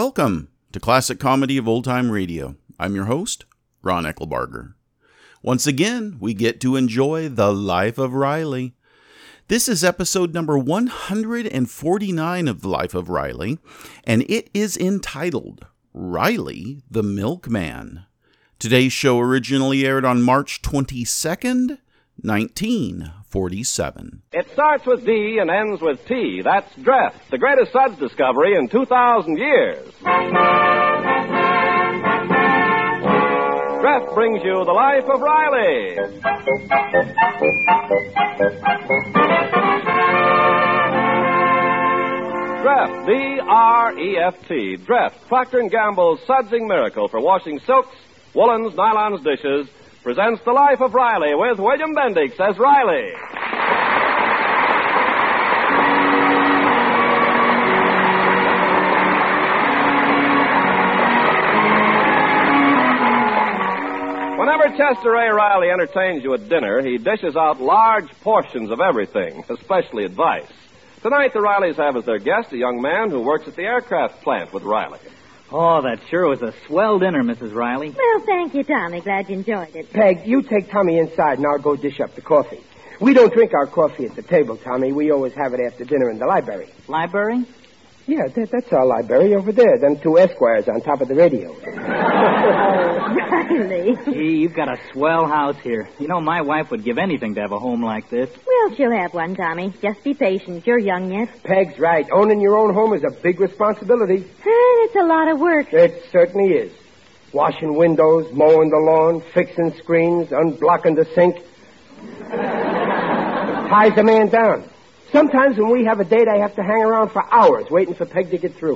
Welcome to Classic Comedy of Old Time Radio. I'm your host, Ron Eckelbarger. Once again, we get to enjoy the life of Riley. This is episode number 149 of The Life of Riley, and it is entitled Riley the Milkman. Today's show originally aired on March 22nd, 1947. It starts with D and ends with T. That's Dreft, the greatest suds discovery in 2,000 years. Dreft brings you The Life of Riley. Dreft, D-R-E-F-T. Dreft, Procter & Gamble's sudsing miracle for washing silks, woolens, nylons, dishes, presents The Life of Riley with William Bendix as Riley. Whenever Chester A. Riley entertains you at dinner, he dishes out large portions of everything, especially advice. Tonight, the Rileys have as their guest a young man who works at the aircraft plant with Riley. Oh, that sure was a swell dinner, Mrs. Riley. Well, thank you, Tommy. Glad you enjoyed it. Peg, you take Tommy inside and I'll go dish up the coffee. We don't drink our coffee at the table, Tommy. We always have it after dinner in the library. Library? Yeah, that's our library over there. Them two Esquires on top of the radio. Riley. Gee, you've got a swell house here. You know, my wife would give anything to have a home like this. Well, she'll have one, Tommy. Just be patient. You're young yet. Peg's right. Owning your own home is a big responsibility. And it's a lot of work. It certainly is. Washing windows, mowing the lawn, fixing screens, unblocking the sink. Ties a man down. Sometimes when we have a date, I have to hang around for hours waiting for Peg to get through.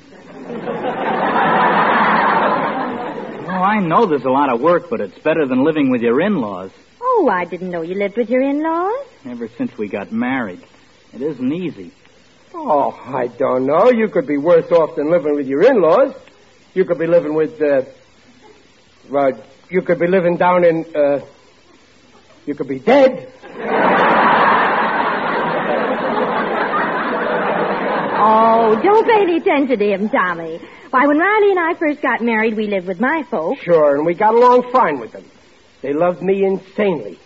Oh, I know there's a lot of work, but it's better than living with your in-laws. Oh, I didn't know you lived with your in-laws. Ever since we got married. It isn't easy. Oh, I don't know. You could be worse off than living with your in-laws. You could be living with, you could be living down in, you could be dead. Oh, don't pay any attention to him, Tommy. Why, when Riley and I first got married, we lived with my folks. Sure, and we got along fine with them. They loved me insanely.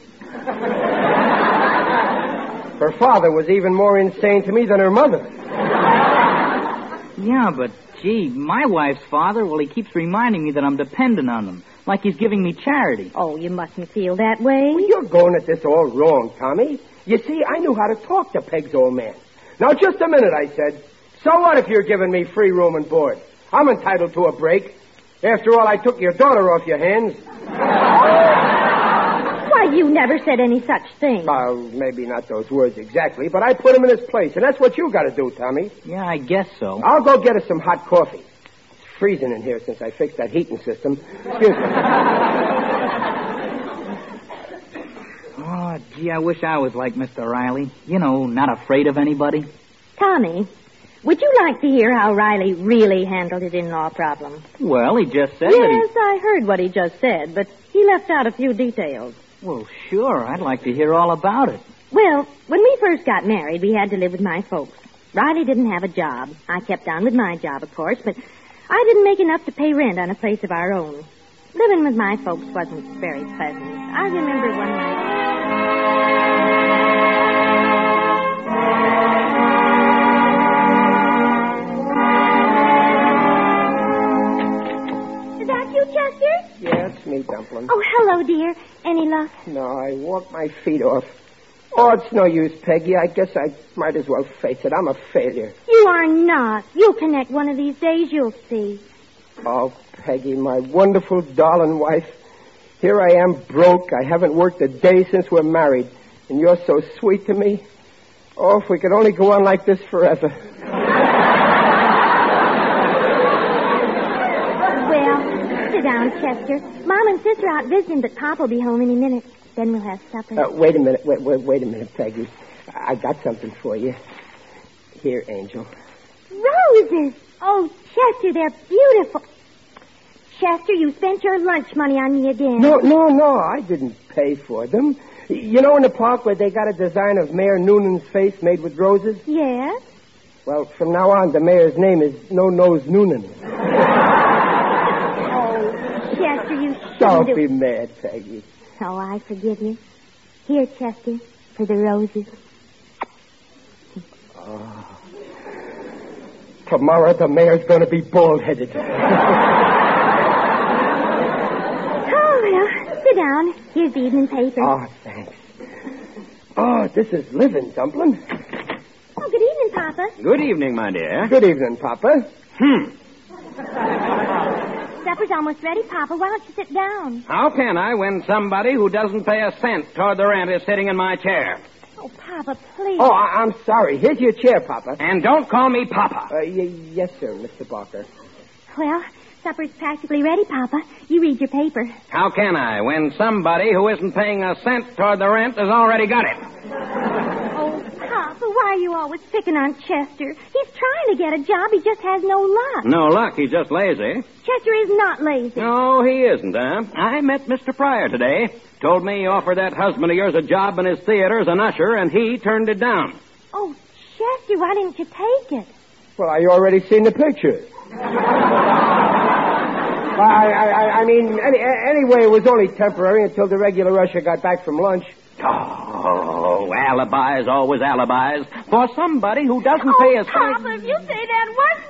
Her father was even more insane to me than her mother. Yeah, but, gee, my wife's father, well, he keeps reminding me that I'm dependent on him. Like he's giving me charity. Oh, you mustn't feel that way. Well, you're going at this all wrong, Tommy. You see, I knew how to talk to Peg's old man. Now, just a minute, I said. So what if you're giving me free room and board? I'm entitled to a break. After all, I took your daughter off your hands. Why, you never said any such thing. Well, maybe not those words exactly, but I put him in his place, and that's what you got to do, Tommy. Yeah, I guess so. I'll go get us some hot coffee. It's freezing in here since I fixed that heating system. Excuse me. Oh, gee, I wish I was like Mr. Riley. You know, not afraid of anybody. Tommy, would you like to hear how Riley really handled his in-law problem? Well, he just said yes, that Yes, I heard what he just said, but he left out a few details. Well, sure, I'd like to hear all about it. Well, when we first got married, we had to live with my folks. Riley didn't have a job. I kept on with my job, of course, but I didn't make enough to pay rent on a place of our own. Living with my folks wasn't very pleasant. I remember one night... Is that you, Chester? Yeah, it's me, Dumpling. Oh, hello, dear. Any luck? No, I walked my feet off. Oh, it's no use, Peggy. I guess I might as well face it. I'm a failure. You are not. You'll connect one of these days, you'll see. Oh, Peggy, my wonderful, darling wife. Here I am, broke. I haven't worked a day since we're married. And you're so sweet to me. Oh, if we could only go on like this forever. Well, sit down, Chester. Mom and Sister are out visiting, but Pop will be home any minute. Then we'll have supper. Wait a minute. Wait a minute, Peggy. I got something for you. Here, Angel. Roses! Oh, Chester, they're beautiful. Chester, you spent your lunch money on me again. No. I didn't pay for them. You know in the park where they got a design of Mayor Noonan's face made with roses? Yes? Well, from now on, the mayor's name is No-Nose Noonan. Chester, you shouldn't Don't be mad, Peggy. Oh, I forgive you. Here, Chester, for the roses. Tomorrow, the mayor's going to be bald-headed. Oh, well, sit down. Here's the evening paper. Oh, thanks. Oh, this is living, Dumpling. Oh, good evening, Papa. Good evening, my dear. Good evening, Papa. Supper's almost ready, Papa. Why don't you sit down? How can I when somebody who doesn't pay a cent toward the rent is sitting in my chair? Oh, Papa, please. Oh, I'm sorry. Here's your chair, Papa. And don't call me Papa. Yes, sir, Mr. Barker. Well, supper's practically ready, Papa. You read your paper. How can I when somebody who isn't paying a cent toward the rent has already got it? Oh, Papa, why are you always picking on Chester? He's trying to get a job. He just has no luck. No luck. He's just lazy. Chester is not lazy. No, he isn't, huh? I met Mr. Pryor today. Told me he offered that husband of yours a job in his theater as an usher, and he turned it down. Oh, Chester, why didn't you take it? Well, I already seen the pictures. I mean, anyway, it was only temporary until the regular usher got back from lunch. Oh, alibis, always alibis. For somebody who doesn't pay a cent. Papa, if you say that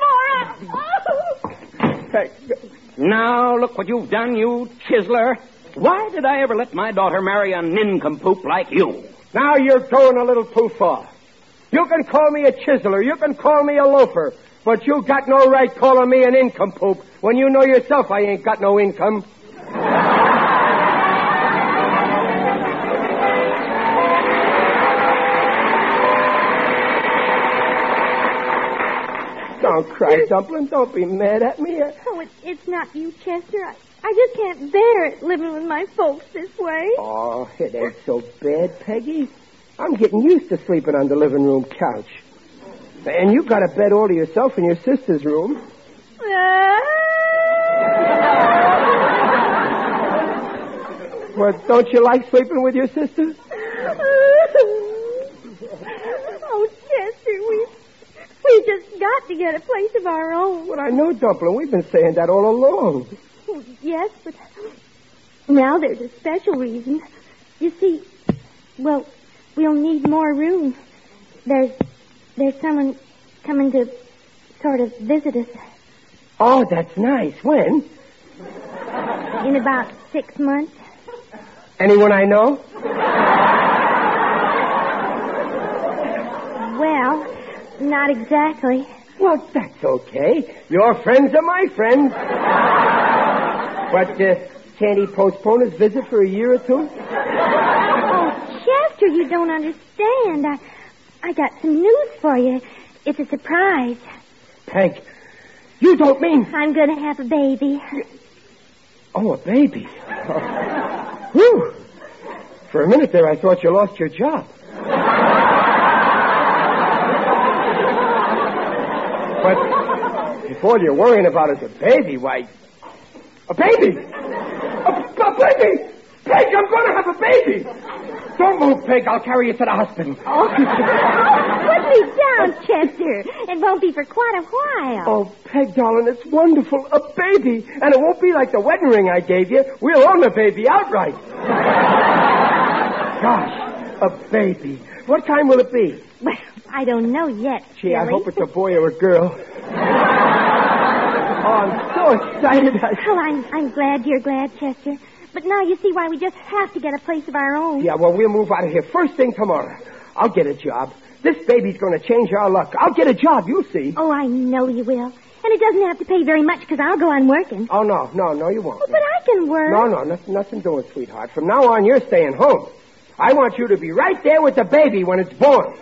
once more, Now, look what you've done, you chiseler. Why did I ever let my daughter marry a nincompoop like you? Now you're going a little too far. You can call me a chiseler, you can call me a loafer, but you got no right calling me an nincompoop when you know yourself I ain't got no income. Don't cry, Dumpling. Don't be mad at me. Oh, it's not you, Chester. I just can't bear it living with my folks this way. Oh, it ain't so bad, Peggy. I'm getting used to sleeping on the living room couch. And you got a bed all to yourself in your sister's room. Well, don't you like sleeping with your sister? Oh, Chester, we just got to get a place of our own. Well, I know, Dumpling. We've been saying that all along. Oh, yes, but now there's a special reason. You see, well, we'll need more room. There's someone coming to sort of visit us. Oh, that's nice. When? In about 6 months. Anyone I know? Well, not exactly. Well, that's okay. Your friends are my friends. But can't he postpone his visit for a year or two? Oh, Chester, you don't understand. I got some news for you. It's a surprise. Peg, you don't mean... I'm going to have a baby. Oh, a baby. Whew. For a minute there, I thought you lost your job. But if all you're worrying about is a baby, why... A baby! A baby! Peg, I'm going to have a baby! Don't move, Peg. I'll carry you to the hospital. Oh, put me down, Chester. It won't be for quite a while. Oh, Peg, darling, it's wonderful. A baby. And it won't be like the wedding ring I gave you. We'll own the baby outright. Gosh, a baby. What kind will it be? Well, I don't know yet, Gee, Billy. I hope it's a boy or a girl. Oh, I'm so excited. Oh, I'm glad you're glad, Chester. But now you see why we just have to get a place of our own. Yeah, well, we'll move out of here first thing tomorrow. I'll get a job. This baby's going to change our luck. I'll get a job, you'll see. Oh, I know you will. And it doesn't have to pay very much because I'll go on working. Oh, no, you won't. Oh, but I can work. No, nothing doing, sweetheart. From now on, you're staying home. I want you to be right there with the baby when it's born.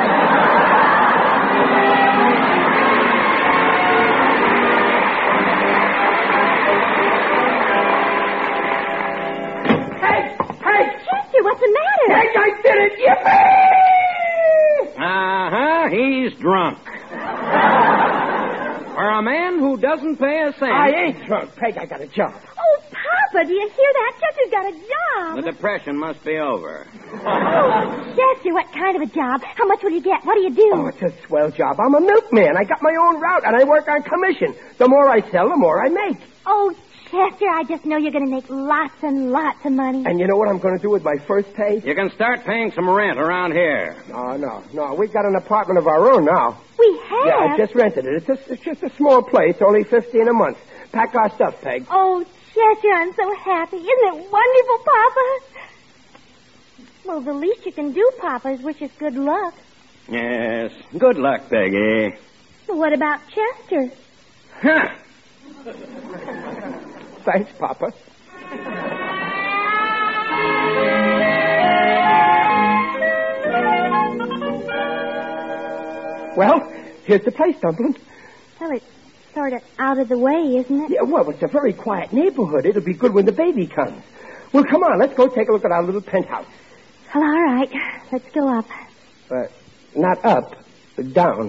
What's the matter? Hey, I did it! Yippee! Uh-huh, he's drunk. For a man who doesn't pay a cent... I ain't drunk, Peg. I got a job. Oh, Papa, Papa, do you hear that? Chester's got a job. The depression must be over. Oh, Chester, what kind of a job? How much will you get? What do you do? Oh, it's a swell job. I'm a milkman. I got my own route, and I work on commission. The more I sell, the more I make. Oh, Chester, I just know you're going to make lots and lots of money. And you know what I'm going to do with my first pay? You can start paying some rent around here. No. We got an apartment of our own now. We have? Yeah, I just rented it. It's just a small place, only $15 a month. Pack our stuff, Peg. Oh, Chester, I'm so happy. Isn't it wonderful, Papa? Well, the least you can do, Papa, is wish us good luck. Yes. Good luck, Peggy. But what about Chester? Huh. Thanks, Papa. Well, here's the place, Dumpling. Well, it's sort of out of the way, isn't it? Yeah, well, it's a very quiet neighborhood. It'll be good when the baby comes. Well, come on, let's go take a look at our little penthouse. Well, all right. Let's go up. Not up, down.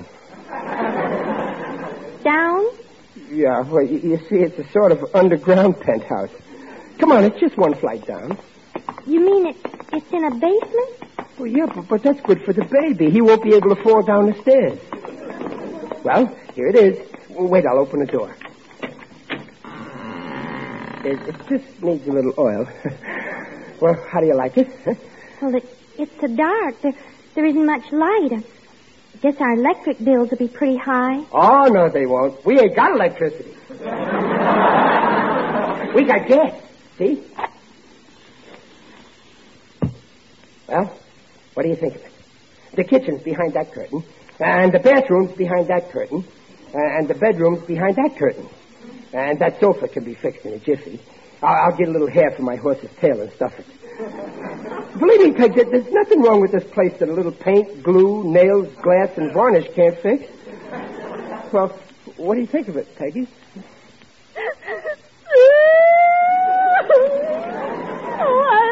Down? Yeah, well, you see, it's a sort of underground penthouse. Come on, it's just one flight down. You mean it's in a basement? Well, yeah, but that's good for the baby. He won't be able to fall down the stairs. Well, here it is. Wait, I'll open the door. It just needs a little oil. Well, how do you like it? Huh? Well, it's so dark. There isn't much light. I guess our electric bills will be pretty high. Oh, no, they won't. We ain't got electricity. We got gas. See? Well, what do you think of it? The kitchen's behind that curtain, and the bathroom's behind that curtain, and the bedroom's behind that curtain. And that sofa can be fixed in a jiffy. I'll get a little hair from my horse's tail and stuff it. Believe me, Peg, there's nothing wrong with this place that a little paint, glue, nails, glass, and varnish can't fix. Well, what do you think of it, Peggy? Oh, I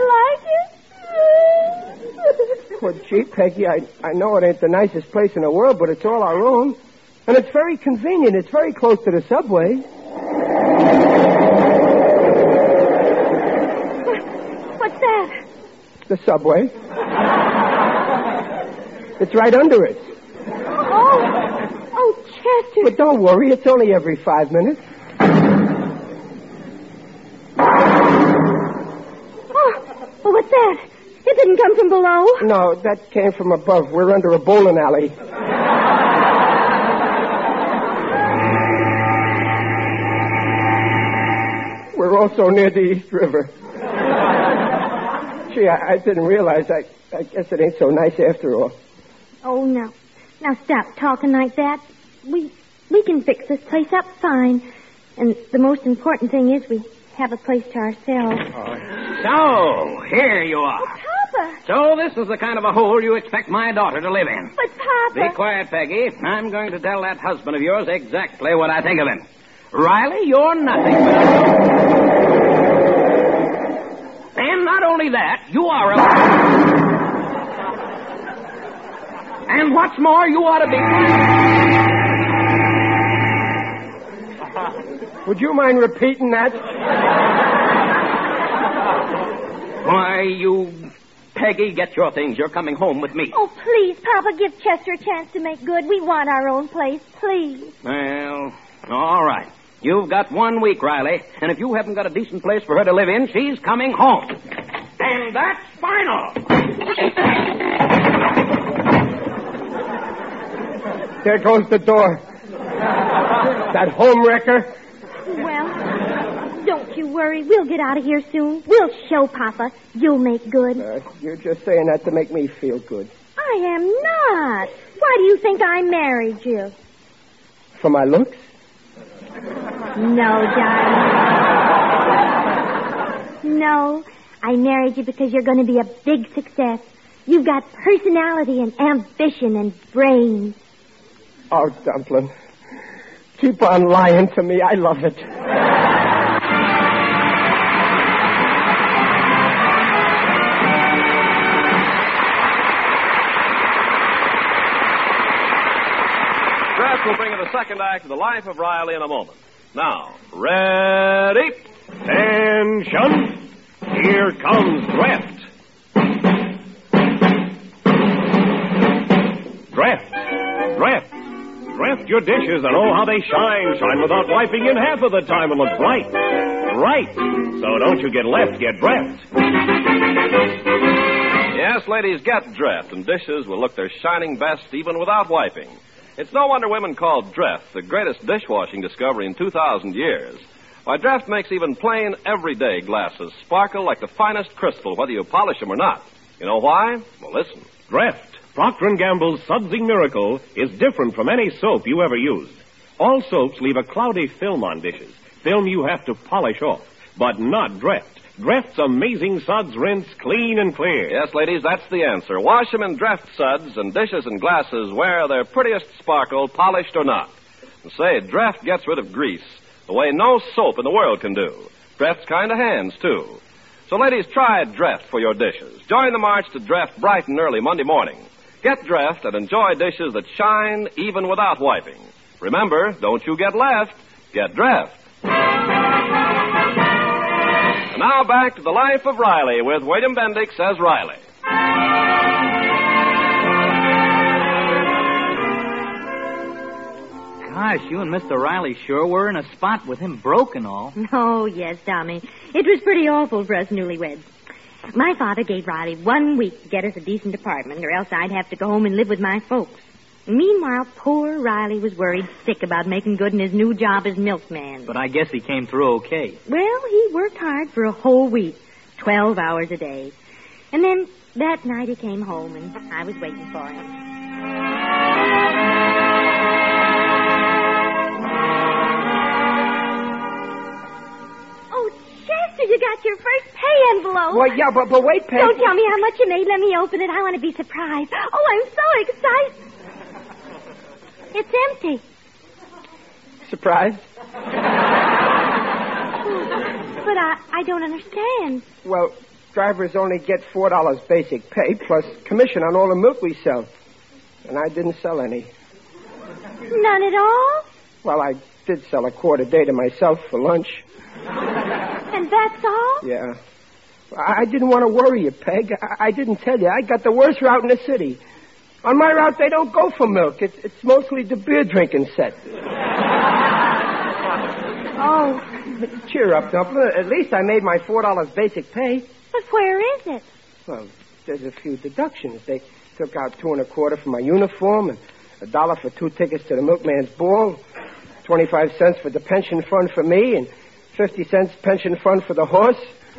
like it. Well, gee, Peggy, I know it ain't the nicest place in the world, but it's all our own. And it's very convenient. It's very close to the subway. What's that? The subway. It's right under us. Oh, Chester. But don't worry, it's only every 5 minutes. Oh, well, what's that? It didn't come from below. No, that came from above. We're under a bowling alley. We're also near the East River. Gee, I didn't realize. I guess it ain't so nice after all. Oh, no. Now stop talking like that. We can fix this place up fine. And the most important thing is we have a place to ourselves. So, here you are. Oh, Papa. So this is the kind of a hole you expect my daughter to live in. But, Papa. Be quiet, Peggy. I'm going to tell that husband of yours exactly what I think of him. Riley, you're nothing but And not only that, you are a... And what's more, you ought to be... Would you mind repeating that? Why, you... Peggy, get your things. You're coming home with me. Oh, please, Papa, give Chester a chance to make good. We want our own place, please. Well, all right. You've got 1 week, Riley, and if you haven't got a decent place for her to live in, she's coming home. And that's final. There goes the door. That home wrecker. Well, don't you worry. We'll get out of here soon. We'll show Papa. You'll make good. You're just saying that to make me feel good. I am not. Why do you think I married you? For my looks? No, darling. No, I married you because you're going to be a big success. You've got personality and ambition and brains. Oh, Dumpling. Keep on lying to me. I love it. Brett will bring you the second act of The Life of Riley in a moment. Now, ready? Attention! Here comes Dreft. Dreft your dishes and oh, how they shine. Shine without wiping in half of the time and look bright. Right. So don't you get left, get Dreft. Yes, ladies, get Dreft, and dishes will look their shining best even without wiping. It's no wonder women call Dreft the greatest dishwashing discovery in 2,000 years. Why, Dreft makes even plain, everyday glasses sparkle like the finest crystal, whether you polish them or not. You know why? Well, listen. Dreft, Procter & Gamble's Sudsy Miracle, is different from any soap you ever used. All soaps leave a cloudy film on dishes, film you have to polish off, but not Dreft. Dreft's amazing suds rinse clean and clear. Yes, ladies, that's the answer. Wash them in Dreft suds, and dishes and glasses wear their prettiest sparkle, polished or not. And say, Dreft gets rid of grease the way no soap in the world can do. Dreft's kind of hands, too. So, ladies, try Dreft for your dishes. Join the march to Dreft bright and early Monday morning. Get Dreft and enjoy dishes that shine even without wiping. Remember, don't you get left, get Dreft. And now back to the Life of Riley with William Bendix as Riley. Gosh, you and Mr. Riley sure were in a spot with him broke and all. Oh, yes, Tommy. It was pretty awful for us newlyweds. My father gave Riley 1 week to get us a decent apartment, or else I'd have to go home and live with my folks. Meanwhile, poor Riley was worried sick about making good in his new job as milkman. But I guess he came through okay. Well, he worked hard for a whole week, 12 hours a day. And then that night he came home, and I was waiting for him. Oh, Chester, you got your first pay envelope. Well, yeah, but wait, Peg. Don't tell me how much you made. Let me open it. I want to be surprised. Oh, I'm so excited. It's empty. Surprise? But I don't understand. Well, drivers only get $4 basic pay plus commission on all the milk we sell. And I didn't sell any. None at all? Well, I did sell a quart a day to myself for lunch. And that's all? Yeah. I didn't want to worry you, Peg. I didn't tell you. I got the worst route in the city. On my route, they don't go for milk. It's mostly the beer drinking set. Oh. Cheer up, Dumpler. At least I made my $4 basic pay. But where is it? Well, there's a few deductions. They took out $2.25 for my uniform and $1 for 2 tickets to the milkman's ball, 25 cents for the pension fund for me, and 50 cents pension fund for the horse.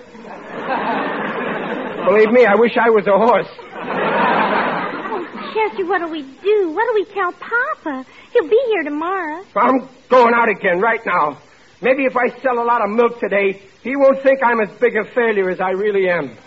Believe me, I wish I was a horse. Chester, what'll we do? What'll we tell Papa? He'll be here tomorrow. I'm going out again right now. Maybe if I sell a lot of milk today, he won't think I'm as big a failure as I really am.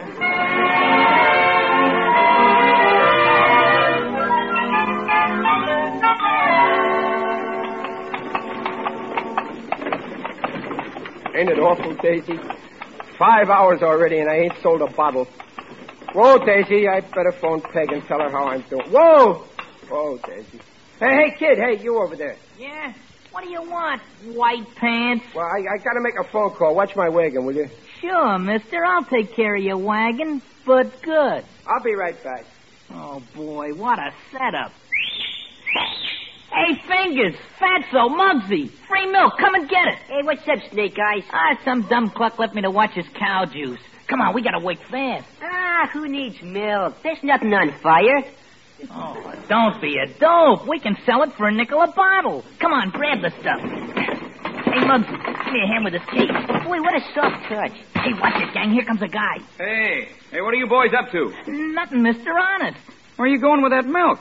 Ain't it awful, Daisy? 5 hours already and I ain't sold a bottle. Whoa, Daisy, I better phone Peg and tell her how I'm doing. Whoa! Whoa, Daisy. Hey, kid, hey, you over there. Yeah? What do you want, white pants? Well, I got to make a phone call. Watch my wagon, will you? Sure, mister. I'll take care of your wagon, but good. I'll be right back. Oh, boy, what a setup. Hey, Fingers, Fatso, Muggsy, free milk, come and get it. Hey, what's up, Snake Eyes? Some dumb cluck left me to watch his cow juice. Come on, we gotta work fast. Who needs milk? There's nothing on fire. Oh, don't be a dope. We can sell it for $0.05 a bottle. Come on, grab the stuff. Hey, Muggsy, give me a hand with this case. Boy, what a soft touch. Hey, watch it, gang. Here comes a guy. Hey, what are you boys up to? Nothing, mister. Honest. Where are you going with that milk?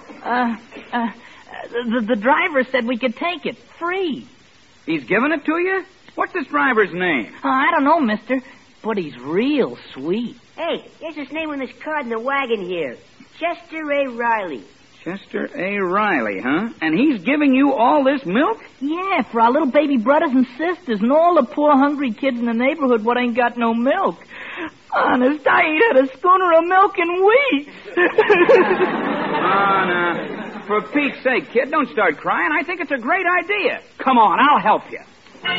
The driver said we could take it. Free. He's giving it to you? What's this driver's name? I don't know, mister, but he's real sweet. Hey, there's his name on this card in the wagon here. Chester A. Riley. Chester A. Riley, huh? And he's giving you all this milk? Yeah, for our little baby brothers and sisters and all the poor hungry kids in the neighborhood what ain't got no milk. Honest, I ain't had a schooner of milk in weeks. For Pete's sake, kid, don't start crying. I think it's a great idea. Come on, I'll help you.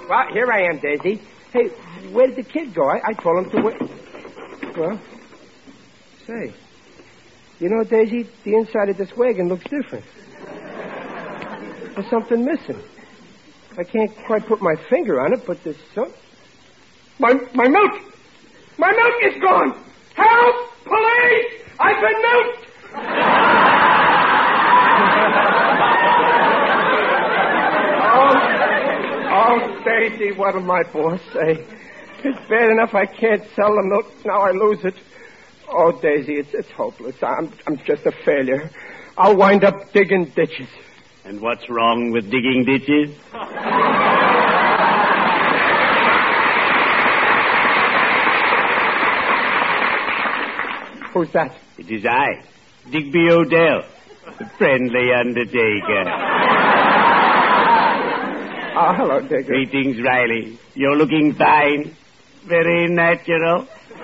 Well, here I am, Daisy. Hey, where did the kid go? I told him to wait. Well, say, you know, Daisy, the inside of this wagon looks different. There's something missing. I can't quite put my finger on it, but there's some... My milk! My milk is gone! Help! Police! I've been milked! Oh, Daisy, what'll my boss say? It's bad enough I can't sell the milk. Now I lose it. Oh, Daisy, it's hopeless. I'm just a failure. I'll wind up digging ditches. And what's wrong with digging ditches? Who's that? It is I, Digby Odell, the friendly undertaker. Oh, hello, Digger. Greetings, Riley. You're looking fine. Very natural.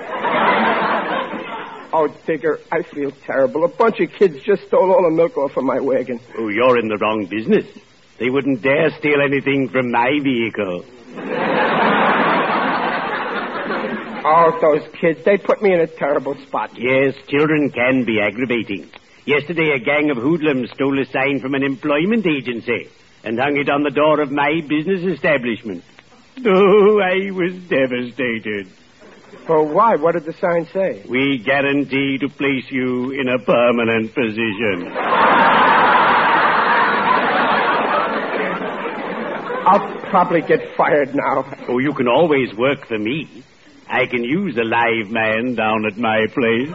Oh, Digger, I feel terrible. A bunch of kids just stole all the milk off of my wagon. Oh, you're in the wrong business. They wouldn't dare steal anything from my vehicle. Oh, those kids, they put me in a terrible spot. Yes, children can be aggravating. Yesterday, a gang of hoodlums stole a sign from an employment agency and hung it on the door of my business establishment. Oh, I was devastated. Oh, why? What did the sign say? We guarantee to place you in a permanent position. I'll probably get fired now. Oh, you can always work for me. I can use a live man down at my place.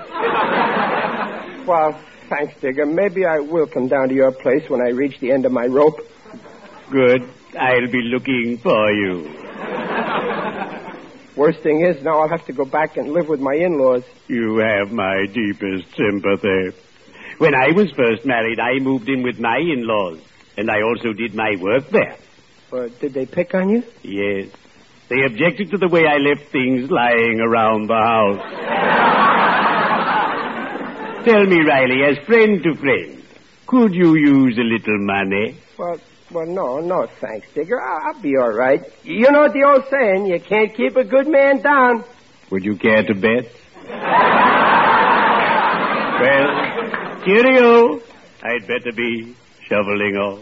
Well, thanks, Digger. Maybe I will come down to your place when I reach the end of my rope. Good. I'll be looking for you. Worst thing is, now I'll have to go back and live with my in-laws. You have my deepest sympathy. When I was first married, I moved in with my in-laws, and I also did my work there. Did they pick on you? Yes. They objected to the way I left things lying around the house. Tell me, Riley, as friend to friend, could you use a little money? Well, no, thanks, Digger. I'll be all right. You know the old saying, you can't keep a good man down. Would you care to bet? Well, cheerio. I'd better be shoveling off.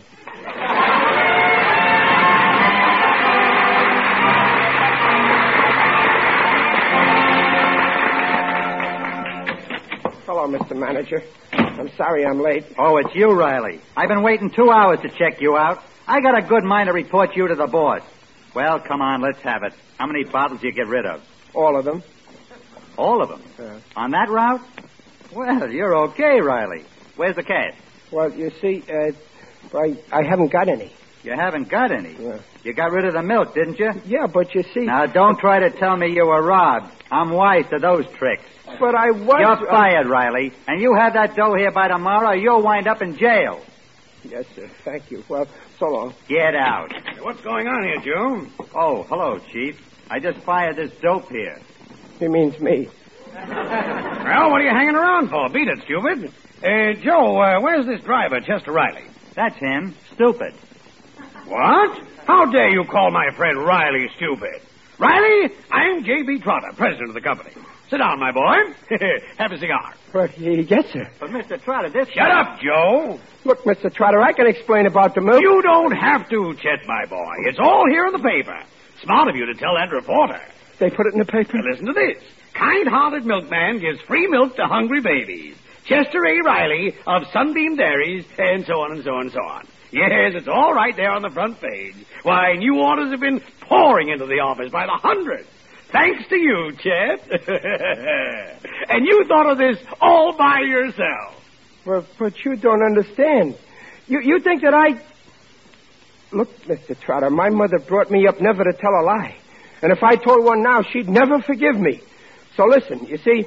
Hello, Mr. Manager. I'm sorry I'm late. Oh, it's you, Riley. I've been waiting 2 hours to check you out. I got a good mind to report you to the boss. Well, come on, let's have it. How many bottles you get rid of? All of them. All of them? On that route? Well, you're okay, Riley. Where's the cash? Well, you see, I haven't got any. You haven't got any? Yeah. You got rid of the milk, didn't you? Yeah, but you see... Now, don't try to tell me you were robbed. I'm wise to those tricks. But I was... You're fired, Riley. And you have that dough here by tomorrow, or you'll wind up in jail. Yes, sir. Thank you. Well, so long. Get out. What's going on here, Joe? Oh, hello, Chief. I just fired this dope here. He means me. Well, what are you hanging around for? Beat it, stupid. Joe, where's this driver, Chester Riley? That's him. Stupid. What? How dare you call my friend Riley stupid? Riley, I'm J.B. Trotter, president of the company. Sit down, my boy. Have a cigar. But, yes, sir. But, Mr. Trotter, this... Shut up, Joe. Look, Mr. Trotter, I can explain about the milk. You don't have to, Chet, my boy. It's all here in the paper. Smart of you to tell that reporter. They put it in the paper? Now, listen to this. Kind-hearted milkman gives free milk to hungry babies. Chester A. Riley of Sunbeam Dairies, and so on and so on and so on. Yes, it's all right there on the front page. Why, new orders have been pouring into the office by the hundreds. Thanks to you, Chet. And you thought of this all by yourself. Well, but you don't understand. You think that I... Look, Mr. Trotter, my mother brought me up never to tell a lie. And if I told one now, she'd never forgive me. So listen, you see...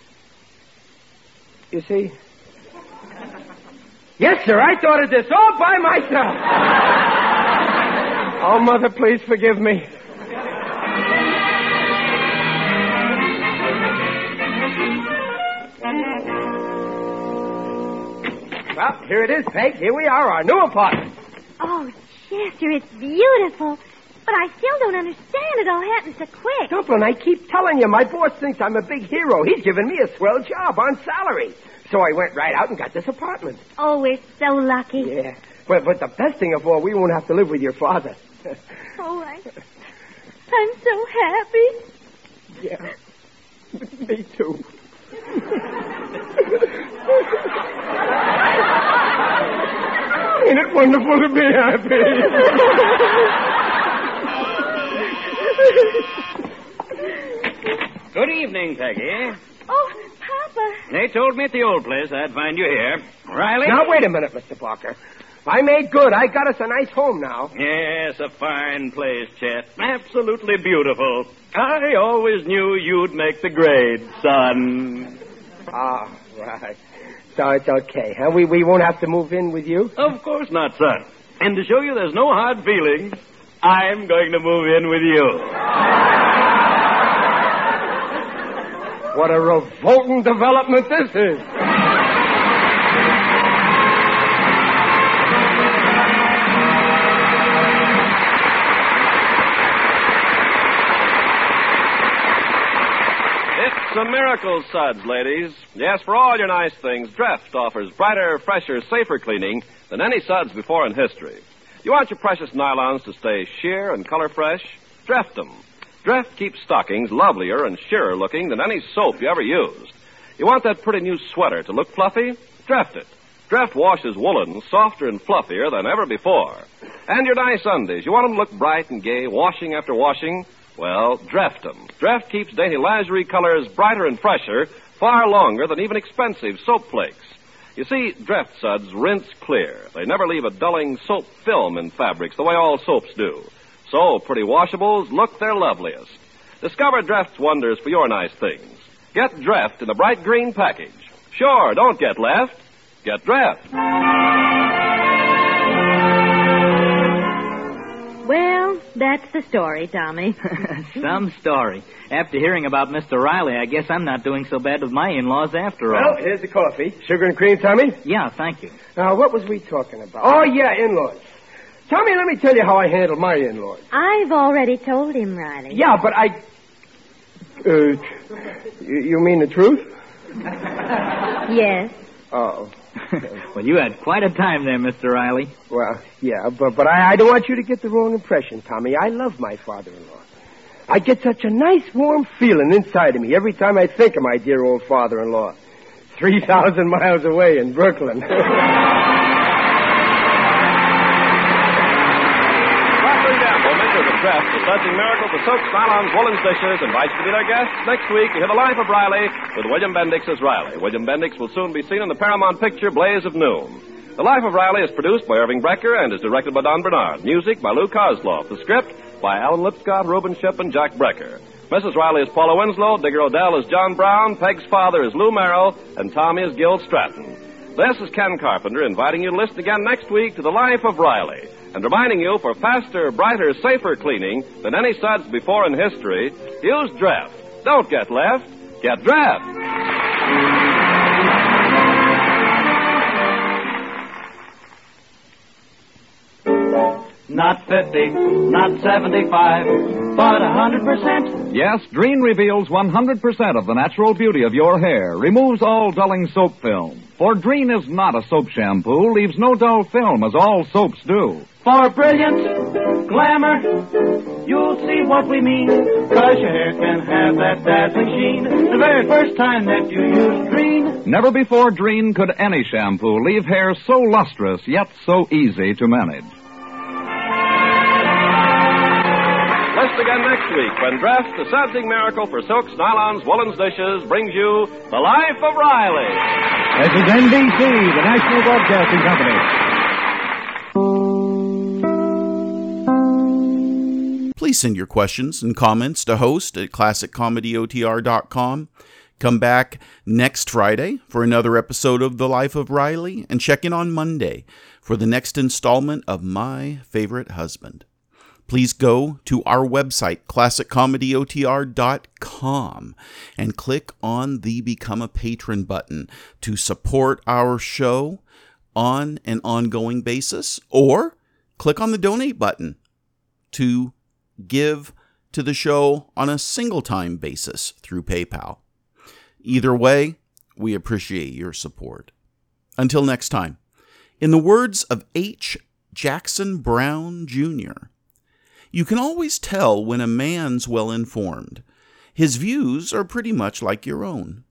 Yes, sir, I thought of this all by myself. Oh, Mother, please forgive me. Well, here it is, Peg. Here we are, our new apartment. Oh, Chester, it's beautiful. But I still don't understand. It all happened so quick. Dumplin', I keep telling you, my boss thinks I'm a big hero. He's giving me a swell job on salary. So I went right out and got this apartment. Oh, we're so lucky. Yeah. But the best thing of all, we won't have to live with your father. Oh, I'm so happy. Yeah. Me too. Ain't it wonderful to be happy? Good evening, Peggy. Oh, Papa. They told me at the old place I'd find you here. Riley? Now, wait a minute, Mr. Barker. I made good. I got us a nice home now. Yes, a fine place, Chet. Absolutely beautiful. I always knew you'd make the grade, son. Ah, right. So it's okay, huh? We won't have to move in with you? Of course not, son. And to show you there's no hard feelings, I'm going to move in with you. What a revolting development this is. It's a miracle, Suds, ladies. Yes, for all your nice things, Dreft offers brighter, fresher, safer cleaning than any Suds before in history. You want your precious nylons to stay sheer and color fresh? Dreft them. Dreft keeps stockings lovelier and sheerer looking than any soap you ever used. You want that pretty new sweater to look fluffy? Dreft it. Dreft washes woolen softer and fluffier than ever before. And your nice undies, you want them to look bright and gay, washing after washing? Well, Dreft them. Dreft keeps dainty lingerie colors brighter and fresher far longer than even expensive soap flakes. You see, Dreft Suds rinse clear. They never leave a dulling soap film in fabrics the way all soaps do. So, pretty washables look their loveliest. Discover Dreft's wonders for your nice things. Get Dreft in the bright green package. Sure, don't get left. Get Dreft. Well, that's the story, Tommy. Some story. After hearing about Mr. Riley, I guess I'm not doing so bad with my in-laws after all. Well, here's the coffee. Sugar and cream, Tommy? Yeah, thank you. Now, what was we talking about? Oh, yeah, in-laws. Tommy, let me tell you how I handle my in-laws. I've already told him, Riley. Yeah, but I... you mean the truth? Yes. Oh. Well, you had quite a time there, Mr. Riley. Well, yeah, but I don't want you to get the wrong impression, Tommy. I love my father-in-law. I get such a nice, warm feeling inside of me every time I think of my dear old father-in-law. 3,000 miles away in Brooklyn. Dreft, the sudsing miracle for soaps, nylons, woolens, dishes, invites you to be their guests. Next week, you hear The Life of Riley with William Bendix as Riley. William Bendix will soon be seen in the Paramount picture Blaze of Noon. The Life of Riley is produced by Irving Brecker and is directed by Don Bernard. Music by Lou Kozloff. The script by Alan Lipscott, Reuben Ship, and Jack Brecker. Mrs. Riley is Paula Winslow, Digger Odell is John Brown, Peg's father is Lou Merrill, and Tommy is Gil Stratton. This is Ken Carpenter inviting you to listen again next week to The Life of Riley. And reminding you, for faster, brighter, safer cleaning than any suds before in history, use Dreft. Don't get left. Get Dreft. Not 50, not 75, but 100%. Yes, Drene reveals 100% of the natural beauty of your hair, removes all dulling soap film. For Drene is not a soap shampoo, leaves no dull film as all soaps do. For brilliance, glamour, you'll see what we mean. 'Cause your hair can have that dazzling sheen the very first time that you use Drene. Never before Drene could any shampoo leave hair so lustrous, yet so easy to manage. Listen again next week when Dreft, the sudsing miracle for silks, nylons, woolens, dishes, brings you The Life of Riley. This is NBC, the National Broadcasting Company. Please send your questions and comments to host@classiccomedyotr.com. Come back next Friday for another episode of The Life of Riley, and check in on Monday for the next installment of My Favorite Husband. Please go to our website, classiccomedyotr.com, and click on the Become a Patron button to support our show on an ongoing basis, or click on the Donate button to give to the show on a single-time basis through PayPal. Either way, we appreciate your support. Until next time, in the words of H. Jackson Brown, Jr., you can always tell when a man's well-informed. His views are pretty much like your own.